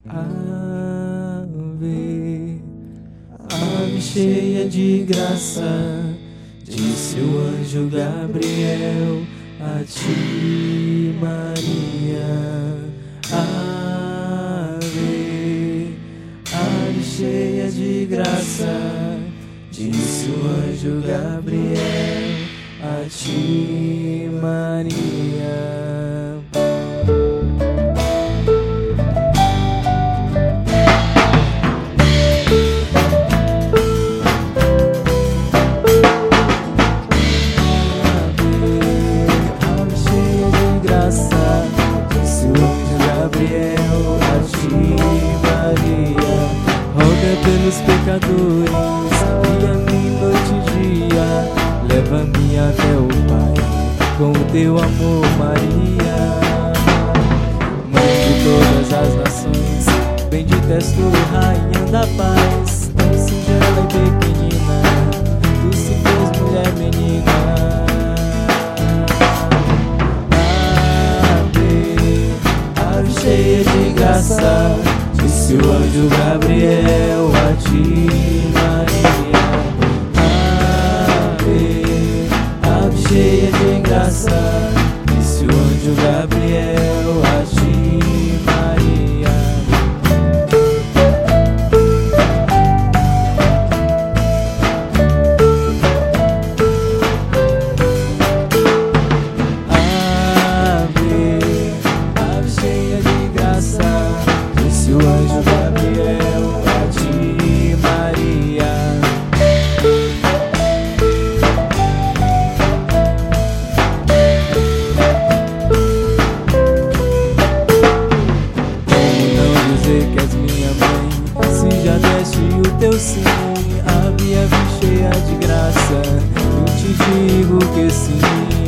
Ave, ave cheia de graça, disse o anjo Gabriel a ti, Maria. Ave, ave cheia de graça, disse o anjo Gabriel a ti, Maria. Gabriel, a ti, Maria, roga pelos pecadores, e a mim noite e dia, leva-me até o Pai, com o teu amor, Maria. Mãe de todas as nações, bendita és tu, rainha da paz, tão singela e pequenina, tu se fez mulher menina. Cheia de graça, disse o anjo Gabriel a ti, Maria. Ave, ave cheia de graça, disse o anjo Gabriel a ti, Maria. Disse o anjo Gabriel a ti, Maria. Como não dizer que és minha mãe, se já deste o teu sim? Ave, ave cheia de graça, eu te digo que sim.